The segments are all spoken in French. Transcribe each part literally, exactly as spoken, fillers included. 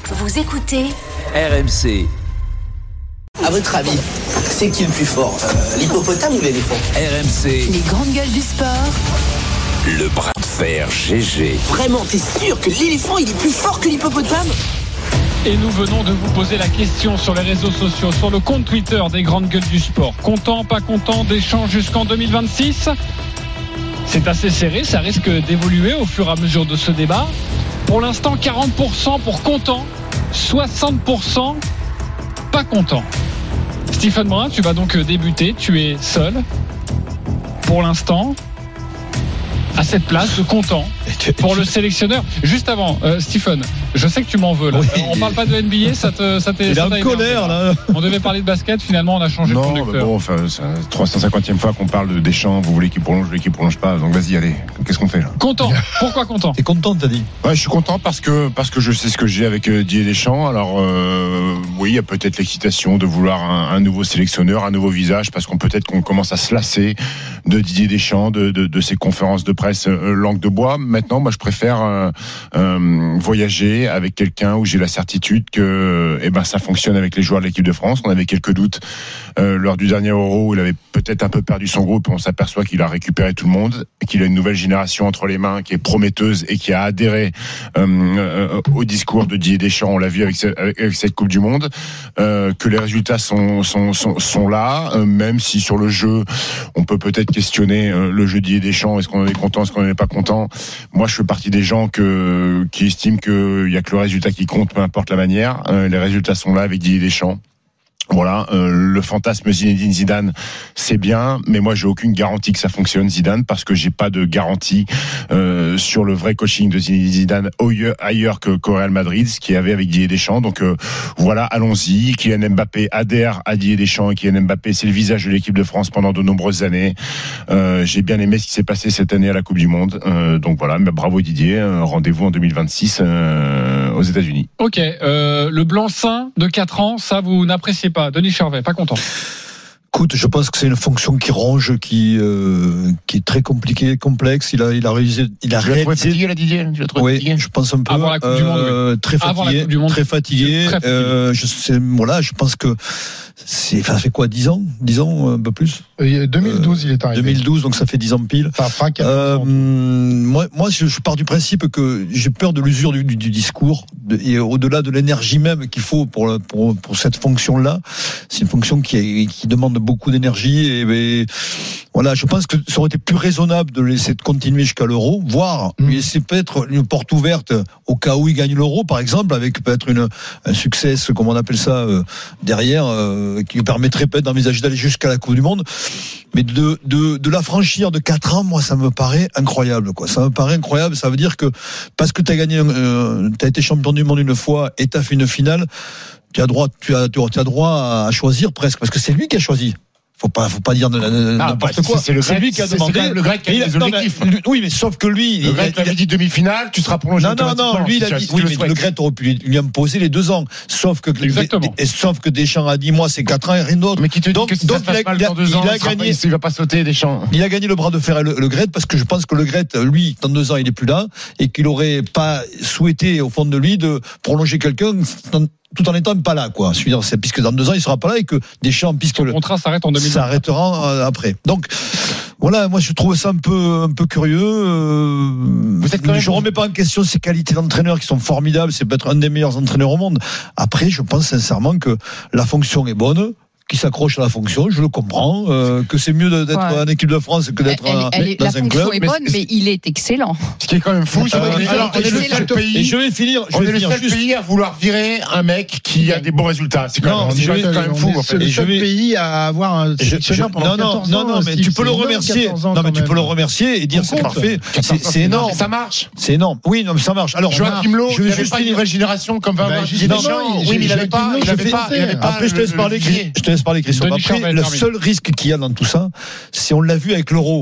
Vous écoutez R M C. À votre avis, c'est qui le plus fort, euh, l'hippopotame ou l'éléphant? R M C. les grandes gueules du sport. Le bras de fer G G. Vraiment, t'es sûr que l'éléphant il est plus fort que l'hippopotame? Et nous venons de vous poser la question sur les réseaux sociaux, sur le compte Twitter des grandes gueules du sport. Content, pas content, Deschamps jusqu'en deux mille vingt-six? C'est assez serré, ça risque d'évoluer au fur et à mesure de ce débat. Pour l'instant, quarante pour cent pour content, soixante pour cent pas content. Stephen Brun, tu vas donc débuter, tu es seul pour l'instant à cette place de content pour le sélectionneur. Juste avant, euh, Stephen, je sais que tu m'en veux là. Oui. Euh, on parle pas de N B A, ça te, ça t'est. Il est en colère là. On devait parler de basket, finalement on a changé non, de conducteur. Non, bon, enfin, c'est la trois cent cinquantième fois qu'on parle de Deschamps. Vous voulez qu'il prolonge, vous voulez qu'il prolonge pas. Donc vas-y, allez. Qu'est-ce qu'on fait là? Content. Pourquoi content? T'es content, t'as dit? Ouais, je suis content parce que parce que je sais ce que j'ai avec euh, Didier Deschamps. Alors euh, oui, il y a peut-être l'excitation de vouloir un, un nouveau sélectionneur, un nouveau visage, parce qu'on peut-être qu'on commence à se lasser de Didier Deschamps, de de, de ses conférences de presse euh, langue de bois. Maintenant, moi, je préfère euh, euh, voyager avec quelqu'un où j'ai la certitude que eh ben ça fonctionne avec les joueurs de l'équipe de France. On avait quelques doutes euh, lors du dernier Euro où il avait peut-être un peu perdu son groupe. On s'aperçoit qu'il a récupéré tout le monde, qu'il a une nouvelle génération entre les mains qui est prometteuse et qui a adhéré euh, euh, au discours de Didier Deschamps. On l'a vu avec, avec, avec cette Coupe du Monde, euh, que les résultats sont sont sont, sont là, euh, même si sur le jeu on peut peut-être questionner euh, le jeu de Didier Deschamps. Est-ce qu'on en est content, est-ce qu'on en est pas content? Moi, je fais partie des gens que qui estiment qu'il y a que le résultat qui compte, peu importe la manière. Euh, les résultats sont là avec Didier Deschamps. Voilà, euh, le fantasme Zinedine Zidane, c'est bien, mais moi j'ai aucune garantie que ça fonctionne, Zidane, parce que j'ai pas de garantie euh, sur le vrai coaching de Zinedine Zidane ailleurs que qu'au Real Madrid, ce qu'il y avait avec Didier Deschamps. Donc euh, voilà, allons-y. Kylian Mbappé adhère à Didier Deschamps, et Kylian Mbappé, c'est le visage de l'équipe de France pendant de nombreuses années. Euh, j'ai bien aimé ce qui s'est passé cette année à la Coupe du Monde. Euh, donc voilà, mais bravo Didier. Euh, rendez-vous en deux mille vingt-six euh, aux États-Unis. Ok, euh, le blanc-seing de quatre ans, ça vous n'appréciez pas? Denis Charvet, pas content. Écoute, je pense que c'est une fonction qui ronge, qui euh, qui est très compliquée, complexe. Il a il a réalisé, il a tu réalisé. Fatigué, là, Didier. Tu oui, fatigué. Je pense un peu. Avant la Coupe euh, du Monde, oui. Très fatigué, Monde, très fatigué. Très fatigué. Euh, je sais, voilà, je pense que c'est, ça fait quoi, dix ans, dix ans, un peu plus. deux mille douze, euh, il est arrivé. deux mille douze, donc ça fait dix ans pile. Ça fera quinze euh, ans. moi, moi, je, je pars du principe que j'ai peur de l'usure du, du, du discours, de, et au-delà de l'énergie même qu'il faut pour pour pour cette fonction-là. C'est une fonction qui est, qui demande beaucoup d'énergie. Et, et voilà, je pense que ça aurait été plus raisonnable de laisser de continuer jusqu'à l'Euro, voire mmh. lui laisser peut-être une porte ouverte au cas où il gagne l'Euro, par exemple, avec peut-être une un succès, comme on appelle ça, euh, derrière, euh, qui lui permettrait peut-être d'envisager d'aller jusqu'à la Coupe du Monde. Mais de de de la franchir de quatre ans, moi, ça me paraît incroyable, quoi. Ça me paraît incroyable. Ça veut dire que parce que t'as gagné, euh, t'as été champion du monde une fois et t'as fait une finale, tu as droit, tu as, tu as droit à choisir presque, parce que c'est lui qui a choisi. Faut pas, faut pas dire de, de, de, ah, n'importe bah, quoi. C'est, c'est, le grec, c'est lui qui a demandé. C'est le grec qui a mis les objectifs. Non, mais, oui, mais sauf que lui, le grec avait dit demi-finale, tu seras prolongé. Non, non, non, lui, il a dit, oui, mais le grec aurait pu lui imposer les deux ans. Sauf que, exactement. Et, sauf que Deschamps a dit, moi, c'est quatre ans et rien d'autre. Mais qui te dit que si ça se passe mal dans deux ans, il a gagné, il va pas sauter Deschamps. Il a gagné le bras de fer, le, le grec, parce que je pense que le grec, lui, dans deux ans, il est plus là, et qu'il aurait pas souhaité, au fond de lui, de prolonger quelqu'un tout en étant pas là, quoi. C'est puisque dans deux ans il sera pas là et que Deschamps, puisque le contrat s'arrête en deux mille vingt, s'arrêtera après. Donc voilà, moi je trouve ça un peu un peu curieux. Euh, Vous êtes quand même je remets pas en question ses qualités d'entraîneur qui sont formidables. C'est peut-être un des meilleurs entraîneurs au monde. Après, je pense sincèrement que la fonction est bonne, qui s'accroche à la fonction, je le comprends, euh, que c'est mieux d'être ouais. en équipe de France que d'être elle, elle, elle, dans la un club. La fonction est bonne, mais, mais il est excellent. Ce qui est quand même fou, c'est euh, qu'on est le seul pays. Et je vais finir. Je on vais est le finir seul juste... pays à vouloir virer un mec qui a des bons résultats. C'est quand, non, même, c'est quand même fou. On est en fait. le seul vais... pays à avoir un sélectionneur pendant non, quatorze non, ans. Non, non, mais tu peux le remercier. Non, mais tu peux le remercier et dire c'est parfait. C'est énorme. Ça marche. C'est énorme. Oui, non, mais ça marche. Alors, Joachim Löw, je vais juste pas une nouvelle génération comme Didier Deschamps. Oui, mais il avait pas. Il avait pas. Après, je te laisse parler. Je te laisse parler, Christophe. Le seul risque qu'il y a dans tout ça, c'est on l'a vu avec l'Euro.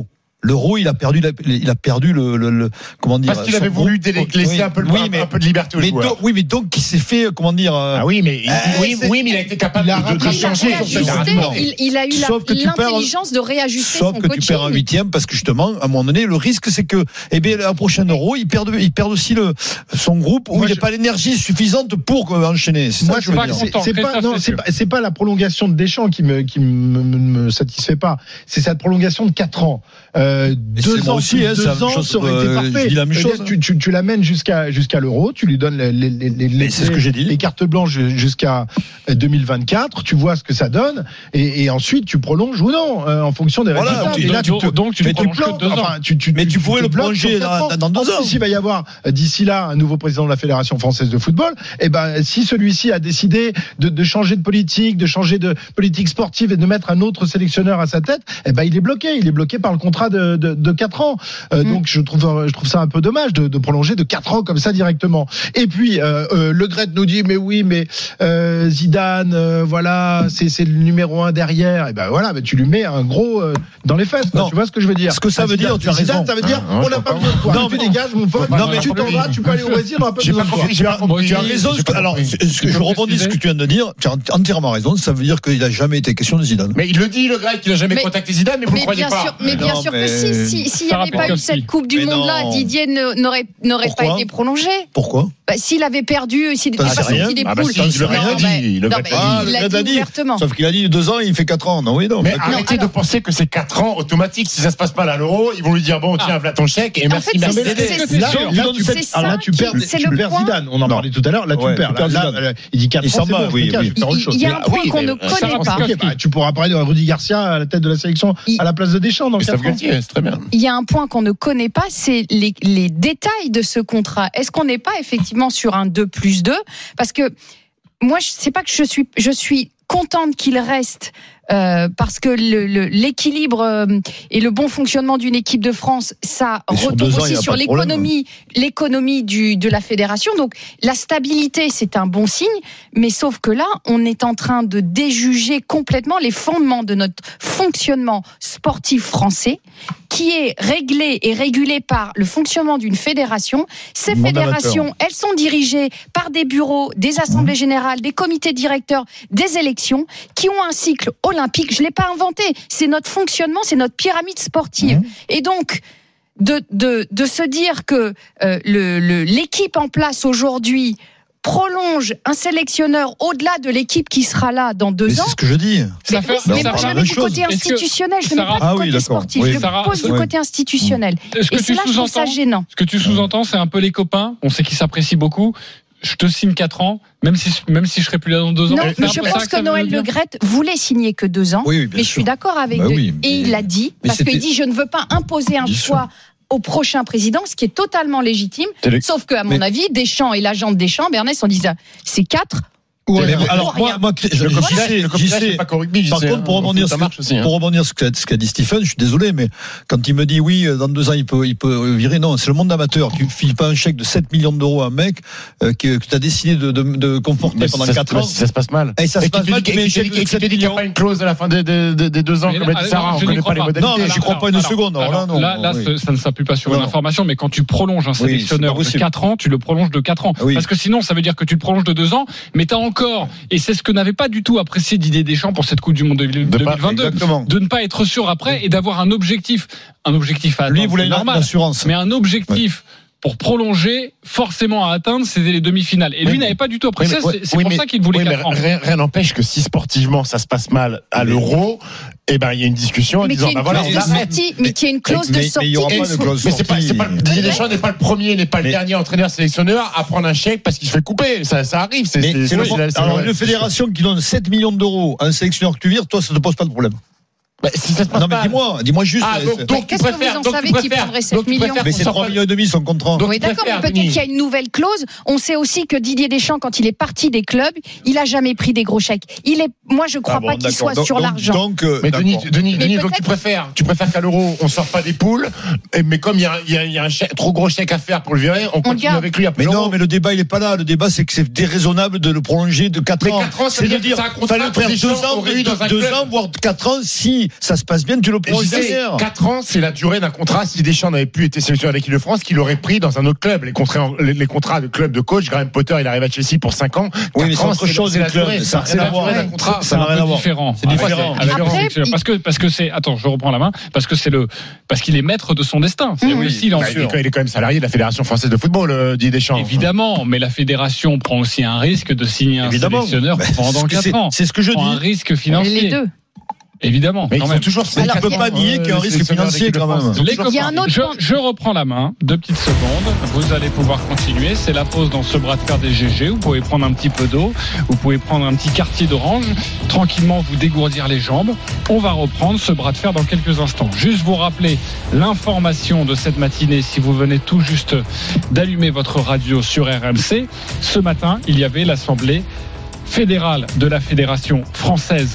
l'euro, il a perdu, la, il a perdu le, le, le comment dire. Parce qu'il avait voulu délé- laisser oui, un peu, le, oui, un, mais, un peu de liberté aux mais joueurs. donc, oui, mais donc, il s'est fait, comment dire. Euh, ah oui, mais, euh, oui, oui, mais il a été capable il a de, de, de rattrapé, changer. Il a, réajusté, il, il a eu la, Sauf que tu perds- l'intelligence de réajuster Sauf son que coaching. tu perds un huitième parce que justement, à un moment donné, le risque c'est que, eh bien, la prochaine euro, il perd, il perd aussi le, son groupe où Moi, il n'y a je- pas l'énergie suffisante pour euh, enchaîner. C'est Moi, ça que je je veux pas dire. c'est, content. c'est pas, Christophe, non, c'est c'est sûr. pas, c'est pas la prolongation de Deschamps qui me, qui me, me, me satisfait pas. C'est cette prolongation de quatre ans. Euh, deux c'est moi ans aussi, plus hein, deux c'est la même ans, chose, ça aurait été euh, parfait. je dis la même Je veux chose, dire, Tu, tu, tu l'amènes jusqu'à, jusqu'à l'euro, tu lui donnes les, les, les, les, Mais c'est ce que j'ai dit. les cartes blanches jusqu'à deux mille vingt-quatre, tu vois ce que ça donne, et, et ensuite tu prolonges ou non, euh, en fonction des Voilà, résultats. donc, Et là, donc, tu te- donc tu mais le prolonges que plantes, deux ans. enfin, tu, tu, Mais tu pourrais te le plantes prolonger sur quatre dans- ans. dans deux En ans. plus, il va y avoir euh, d'ici là un nouveau président de la Fédération française de football. Et ben, si celui-ci a décidé de, de changer de politique, de changer de politique sportive et de mettre un autre sélectionneur à sa tête, et ben il est bloqué. Il est bloqué par le contrat de, de, de quatre ans. Euh, Mm. Donc je trouve, je trouve ça un peu dommage de, de prolonger de quatre ans comme ça directement. Et puis euh, euh, Le Gret nous dit mais oui, mais euh, Zidane, euh, voilà, c'est, c'est le numéro un derrière. Et ben voilà, mais tu lui mets un gros euh, dans les fesses. Quoi. Non. Tu vois ce que je veux dire? Ce que ça veut dire, tu as Zidane, raison. ça veut dire Ah, non, on je n'a crois pas pas. besoin de toi. Non, Tu mais- dégages, mon pote. Non, mais tu t'en vas, tu peux aller au Brésil, on n'a pas J'ai besoin pas de toi. compris, j'ai pas Bon, compris. tu as raison. J'ai ce que- pas alors, compris. ce que Tu je peux rebondis ce que préciser tu viens de dire. Tu as entièrement raison. Ça veut dire qu'il n'a jamais été question de Zidane. Mais il le dit, le Grec, qu'il n'a jamais Mais- contacté Zidane, mais vous ne Mais croyez bien pas. sûr, mais bien Non, sûr mais- que si, si, s'il n'y Sarah avait pas eu Petrovski. cette Coupe du Mais Monde-là, non. Didier ne- n'aurait, n'aurait pas Pourquoi été prolongé. Pourquoi Bah, s'il avait perdu, s'il n'était T'en pas sais rien. sorti des Ah bah poules. si, il l'a rien Non, dit, bah, il l'a non, pas bah, dit. Ah, il le l'a gars dit l'a dit. ouvertement. Sauf qu'il a dit deux ans, il fait quatre ans. Non, oui, non. Mais en fait, arrêtez alors- de penser que c'est quatre ans automatique. Si ça se passe pas là à l'euro, ils vont lui dire bon, tiens, voilà ton chèque et En merci, fait, merci c'est- d'aider. c'est- Là, sûr. là, tu C'est perds, ça alors là, tu qui- perds, c'est tu le perds point. Zidane. On en Non. parlait tout à l'heure. Là, Ouais, tu perds. tu perds Là, Zidane. là, il dit quatre Il ans, s'en c'est va, bon. oui, je oui. vais faire autre chose. Il y a un Ah point oui, qu'on mais, ne euh, connaît Sarah pas. Petrovski. Ok, bah, tu pourras parler de Rudy Garcia à la tête de la sélection Il- à la place de Deschamps dans Christophe quatre ans. Galtier, c'est très bien. Il y a un point qu'on ne connaît pas, c'est les, les détails de ce contrat. Est-ce qu'on n'est pas effectivement sur un deux plus deux? Parce que moi, je sais pas que je suis, je suis contente qu'il reste. Euh, parce que le, le, l'équilibre euh, et le bon fonctionnement d'une équipe de France, ça Et sur retombe deux ans, il aussi y a sur pas de problème. l'économie, l'économie du, de la fédération. Donc la stabilité, c'est un bon signe, mais sauf que là, on est en train de déjuger complètement les fondements de notre fonctionnement sportif français, qui est réglé et régulé par le fonctionnement d'une fédération. Ces Monde fédérations, amateur. elles sont dirigées par des bureaux, des assemblées générales, des comités directeurs, des élections, qui ont un cycle olympique. Je l'ai pas inventé. C'est notre fonctionnement, c'est notre pyramide sportive. Mmh. Et donc, de, de, de se dire que euh, le, le, l'équipe en place aujourd'hui prolonge un sélectionneur au-delà de l'équipe qui sera là dans deux Mais ans. c'est ce que je dis. Ça Mais fait- oui, non, mais c'est moi, je la le même mets du chose. côté Est-ce que- institutionnel, je ne le mets Sarah- pas Ah du oui, côté d'accord. sportif, Oui, je Sarah, le pose du ouais. côté institutionnel. Ce que Et c'est tu là que je trouve ça sous-entends, gênant. ce que tu sous-entends, c'est un peu les copains. On sait qu'ils s'apprécient beaucoup. Je te signe quatre ans, même si, même si je serai plus là dans deux ans. Non, C'est mais un je peu ça pense que que ça veut Noël dire. Le Graët voulait signer que deux ans. Oui, oui, bien Mais je suis sûr. d'accord avec Bah lui. oui, Et mais- il l'a dit, mais parce c'était- qu'il dit je ne veux pas imposer un Bien choix au prochain président, ce qui est totalement légitime. C'est le- Sauf qu'à mon Mais- avis, Deschamps et l'agent de Deschamps, Ernest, on disait c'est quatre. Ouais, mais Pour alors moi, rien. moi, je- Le j'y copinage, sais, le j'y copinage, sais. c'est pas qu'au rugby. j'y Par sais, contre, pour hein. rebondir, Ça ce marche que- aussi. hein. pour rebondir ce qu'a, ce qu'a dit Stephen, je suis désolé, mais quand il me dit oui, dans deux ans il peut, il peut virer, non, c'est le monde amateur. Tu files pas un chèque de sept millions d'euros à un mec euh, que, que tu as décidé de, de, de conforter Bah, pendant si ça- quatre bah, ans. si ça se passe mal. Et ça se Et passe qui te mal, dit tu mets un et chèque qui de te dit sept qu'il n'y a millions. pas une clause à la fin des des- des- des deux ans, Mais comme là, a dit non, Sarah, on je ne n'y connaît crois pas les pas. modalités. Non, mais j'y crois pas une alors, seconde. Alors là, non. là, là, Oui. ce- ça ne s'appuie pas sur une Non. information, mais quand tu prolonges un Oui, sélectionneur c'est pas de possible. quatre ans, tu le prolonges de quatre ans. Ah oui. Parce que sinon, ça veut dire que tu le prolonges de deux ans, mais tu as encore, et c'est ce que n'avait pas du tout apprécié Didier Deschamps pour cette Coupe du Monde de deux mille vingt-deux, Exactement. de ne pas être sûr après et d'avoir un objectif. Un objectif à Lui, il atteindre, voulait c'est une normal. assurance. Mais un objectif pour prolonger, forcément à atteindre, c'était les demi-finales. Et lui Oui, mais- n'avait pas du tout apprécié, Oui, mais- c'est c'est oui, pour mais- ça qu'il voulait oui, mais quatre ans. rien rien n'empêche que si sportivement ça se passe mal à l'euro, eh ben il y a une discussion en Mais qu'il y disant ait bah une voilà, clause on de arrête. sortie, mais qu'il y ait une clause de mais- mais il sortie. y aura pas de qui- clause. Mais c'est pas, c'est pas le, Didier Deschamps n'est pas le premier, n'est pas le Mais- dernier entraîneur sélectionneur à prendre un chèque parce qu'il se fait couper. Ça, ça arrive. C'est, Mais c'est, c'est le- c'est la- c'est alors, la- une fédération qui donne sept millions d'euros à un sélectionneur que tu vires, toi, ça ne te pose pas de problème. Bah, si ça se passe Non, mais pas- dis-moi, dis-moi juste. Ah, euh, donc, c'est- donc tu qu'est-ce que préfères, vous en donc tu savez qui préfères, prendrait sept donc tu millions préfères mais qu'on c'est sorte trois pas- millions et demi son contrat. Donc, Oui, tu d'accord, mais préfères, peut-être Denis. qu'il y a une nouvelle clause. On sait aussi que Didier Deschamps, quand il est parti des clubs, il a jamais pris des gros chèques. Il est, moi, je crois Ah bon, pas qu'il d'accord. soit Donc- sur donc- l'argent. Donc, euh, Mais Denis, d'accord. Denis, Mais Denis, donc peut-être- tu préfères, tu préfères qu'à l'euro on sorte pas des poules, et- mais comme il y a, il y a, il y a un chèque- trop gros chèque à faire pour le virer, on continue garde. avec lui après Mais l'euro. non, mais le débat il est pas là. Le débat c'est que c'est déraisonnable de le prolonger de quatre Mais ans. quatre ans, ça c'est veut de dire dire que c'est un contrat fallait que faire Deschamps deux ans, aurait eu dans un deux club. ans, voire quatre ans si ça se passe bien, tu le prends derrière. quatre ans, c'est la durée d'un contrat. Si Deschamps n'avait plus été sélectionneur de l'équipe de France, qu'il aurait pris dans un autre club. Les contrats, les, les contrats de club de coach, Graham Potter, il arrive à Chelsea pour cinq ans. Oui, mais c'est ans, autre chose, c'est la club. durée. Ça, C'est la durée d'un contrat. C'est un peu différent. C'est différent. Avec- avec- Après, avec- parce que parce que c'est attends, je reprends la main parce que c'est le parce qu'il est maître de son destin. C'est Mmh. aussi Bah, il, est, il est quand même salarié de la Fédération française de football, euh, Didier Deschamps. Évidemment, mais la fédération prend aussi un risque de signer un Évidemment. sélectionneur Mais pendant c'est- quatre ans. c'est ce que je prend un dis. risque financier. Les deux. Évidemment. Mais quand ils même. sont toujours. Mais Alors, tu peux il y a- pas nier qu'il y a un risque financier quand même. Les Il y a un copains, autre je, point. je reprends la main, deux petites secondes. Vous allez pouvoir continuer. C'est la pause dans ce bras de fer des G G. Vous pouvez prendre un petit peu d'eau. Vous pouvez prendre un petit quartier d'orange. Tranquillement, vous dégourdir les jambes. On va reprendre ce bras de fer dans quelques instants. Juste vous rappeler l'information de cette matinée si vous venez tout juste d'allumer votre radio sur R M C. Ce matin, il y avait l'Assemblée fédérale de la Fédération française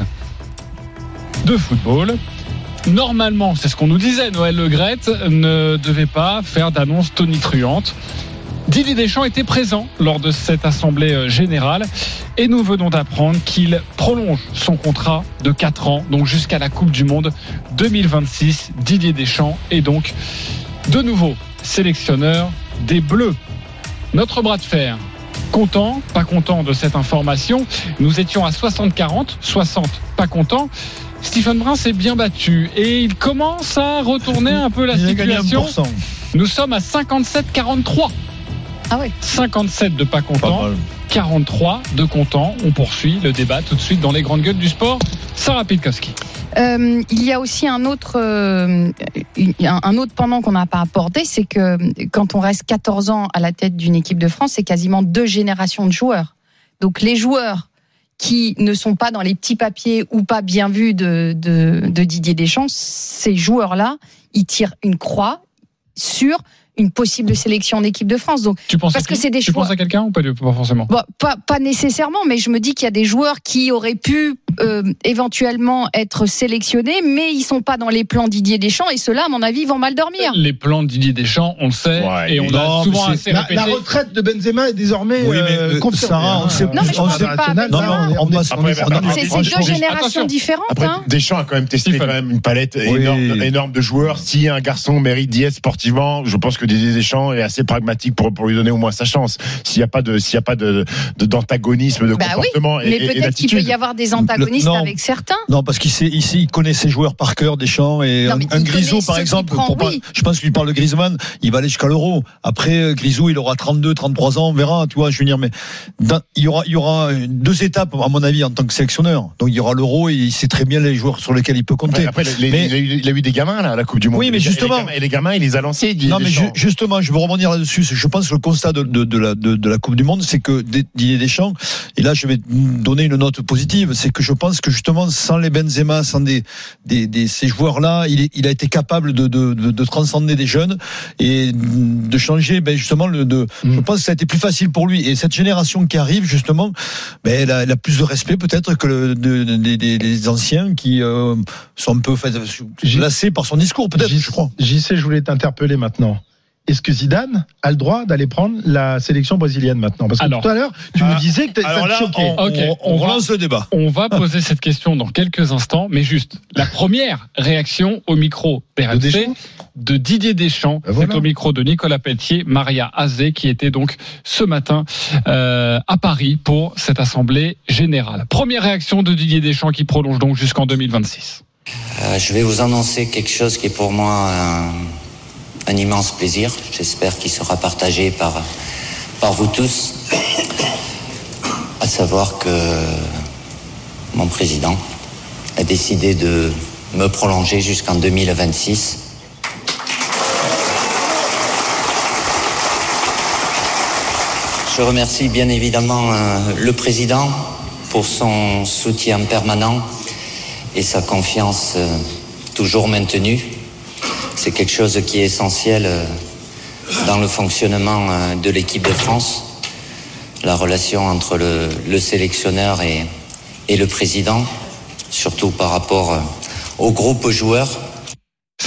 de football. Normalement, c'est ce qu'on nous disait, Noël Le Graët ne devait pas faire d'annonce tonitruante. Didier Deschamps était présent lors de cette assemblée générale et nous venons d'apprendre qu'il prolonge son contrat de quatre ans, donc jusqu'à la Coupe du Monde deux mille vingt-six. Didier Deschamps est donc de nouveau sélectionneur des Bleus. Notre bras de fer. Content, pas content de cette information. Nous étions à soixante quarante, soixante pas content. Stephen Brun s'est bien battu et il commence à retourner un peu la Il a gagné un situation. pour cent. Nous sommes à cinquante-sept quarante-trois. Ah ouais. cinquante-sept de pas Pas contents, mal. quarante-trois de contents. On poursuit le débat tout de suite dans les grandes gueules du sport. Sarah Pitkowski. Euh, il y a aussi un autre, euh, un, un autre pendant qu'on n'a pas abordé, c'est que quand on reste quatorze ans à la tête d'une équipe de France, c'est quasiment deux générations de joueurs. Donc les joueurs qui ne sont pas dans les petits papiers ou pas bien vus de, de, de Didier Deschamps, ces joueurs-là, ils tirent une croix sur une possible sélection d'équipe de France. Donc, Tu penses Parce à que qui c'est des Tu choix. penses à quelqu'un ou pas, du- pas forcément? bon, pas, pas nécessairement, mais je me dis qu'il y a des joueurs qui auraient pu euh, éventuellement être sélectionnés, mais ils sont pas dans les plans Didier Deschamps, et ceux-là, à mon avis, vont mal dormir. Les plans de Didier Deschamps, on le sait, Ouais, et on mais a non, souvent mais assez La, répété. la retraite de Benzema est désormais Oui, mais, euh, euh, confirmée, Sarah, on hein. sait- Non, mais je on pense sait- pas avec international, Non, Benzema. non, on passe- Après, on est- bah, on est- bah, C'est c'est franchement, deux Deschamps- générations attention. différentes. Après, hein. Deschamps a quand même testé Stephen. quand même une palette Oui. énorme, énorme de joueurs. Si un garçon mérite d'y être sportivement, je pense que Didier Deschamps est assez pragmatique pour, pour lui donner au moins sa chance. S'il n'y a pas de, s'il y a pas de, de- d'antagonisme, de Bah oui, comportement et, mais et- et peut-être qu'il peut d'attitude. y avoir des antagonistes Non. avec certains. Non, parce qu'il sait, ici, il connaît ses joueurs par cœur, Deschamps, et Non, un, mais un il Grisou, connaît par ceux exemple, qu'il prend, pour pas- oui. je pense que lui parle de Griezmann, il va aller jusqu'à l'Euro. Après, euh, Grisou, il aura trente-deux, trente-trois ans, on verra, tu vois, je veux dire, mais dans- il y aura, il y aura deux étapes, à mon avis, en tant que sélectionneur. Donc, il y aura l'Euro, et il sait très bien les joueurs sur lesquels il peut compter. Après, les- Mais- il, a eu, il a eu des gamins là, à la Coupe du Monde. Oui, mais Et les- justement- Et les, gamins, et les gamins, il les a lancés. Didier Non, mais ju- Deschamps. justement, je veux rebondir là-dessus. C'est- Je pense que le constat de, de, de la, de, de la Coupe du Monde, c'est que Didier Deschamps, et là, je vais donner une note positive, c'est que je pense que justement, sans les Benzema, sans des, des, des ces joueurs-là, il, est- il a été capable de, de, de, de transcender des jeunes et de changer, ben, justement, le, de, Mm. je pense que ça a été plus facile pour lui. Et cette génération qui arrive, justement, ben, elle, a, elle a plus de respect peut-être que le, de, de- des- des, des anciens qui euh, sont un peu fait, J- lassés par son discours, peut-être, J- je crois. J C, je voulais t'interpeller maintenant. Est-ce que Zidane a le droit d'aller prendre la sélection brésilienne maintenant? Parce que Alors. tout à l'heure, tu Ah, me disais que ça Alors te là, choquait. on, Ok, on, on on va- relance le débat. On va poser cette question dans quelques instants, mais juste la première réaction au micro De R M C Deschamps de Didier Deschamps, Ben voilà. c'est au micro de Nicolas Pelletier, Maria Azé, qui était donc ce matin euh, à Paris pour cette assemblée générale. Première réaction de Didier Deschamps qui prolonge donc jusqu'en deux mille vingt-six. Euh, je vais vous annoncer quelque chose qui est pour moi un, un immense plaisir. J'espère qu'il sera partagé par, par vous tous. À savoir que mon président a décidé de me prolonger jusqu'en deux mille vingt-six. Je remercie bien évidemment euh, le président pour son soutien permanent et sa confiance euh, toujours maintenue. C'est quelque chose qui est essentiel euh, dans le fonctionnement euh, de l'équipe de France. La relation entre le, le sélectionneur et, et le président, surtout par rapport euh, au groupe joueur.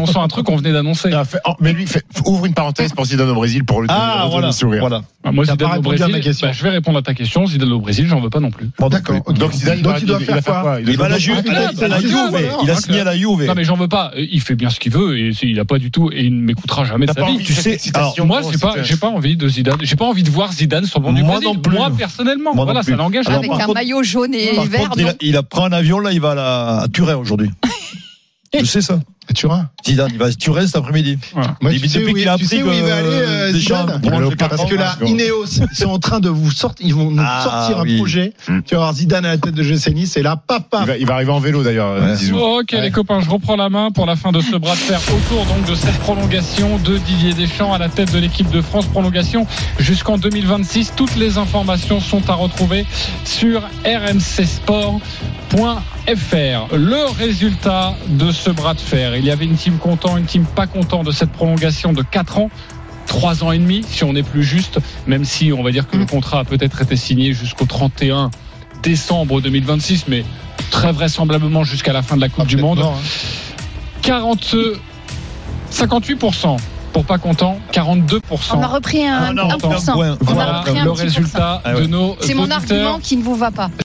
annonçant un truc qu'on venait d'annoncer. Ah, fait- oh, mais lui, fait- ouvre une parenthèse pour Zidane au Brésil pour le Ah, le- voilà. le sourire. Voilà. Ah, moi, T'as Zidane pas au répondu à Brésil, ma question. bah, je vais répondre à ta question. Zidane au Brésil, j'en veux pas non plus. Bon, d'accord. ok. Donc Zidane, Donc, il, il doit va- faire il va quoi Il Il va à la Juve, Ah, il a- il a la c'est Juve, voilà. il a Ok. signé à la Juve. Non, mais j'en veux pas. Il fait bien ce qu'il veut et il a pas du tout et il ne m'écoutera jamais de T'as sa pas vie. envie tu de sais, félicitations, Moi, bon, j'ai pas, c'est- j'ai pas envie de Zidane. J'ai pas envie de voir Zidane sur le banc du Moi Brésil. non plus. Moi, personnellement. Moi non voilà, plus. ça n'engage Alors, rien. Avec par un contre- maillot jaune et Par vert. contre, il, a, non il a pris un avion, là, il va à, la, à Turin aujourd'hui. Je sais ça. À Turin. Zidane, il va à Turin cet après-midi. Voilà. Moi, Depuis tu sais où, qu'il a tu sais appris où il que va aller, euh, Deschamps Zidane prolonge le Parce que là, Parce que- Ineos, ils sont en train de vous sortir, ils vont nous Ah, sortir un oui. projet. Mm. Tu vas voir Zidane à la tête de G C Nice, et là, paf, Il paf. va, il va arriver en vélo d'ailleurs, Ouais. Zizou. Ok Ouais. les copains, je reprends la main pour la fin de ce bras de fer autour donc de cette prolongation de Didier Deschamps à la tête de l'équipe de France. Prolongation jusqu'en deux mille vingt-six. Toutes les informations sont à retrouver sur r m c sport point f r. Le résultat de ce bras de fer, il y avait une team content, une team pas content de cette prolongation de quatre ans. Trois ans et demi, si on est plus juste, même si on va dire que le contrat a peut-être été signé jusqu'au trente et un décembre deux mille vingt-six, mais très vraisemblablement jusqu'à la fin de la Coupe du Monde. Mort, hein. quarante, cinquante-huit pour cent pour pas content, quarante-deux pour cent. On a repris un, Ah non, un pour cent. point. On a Voilà repris un le petit résultat Ah de ouais. nos pour cent. C'est mon auditeurs. argument qui ne vous va pas.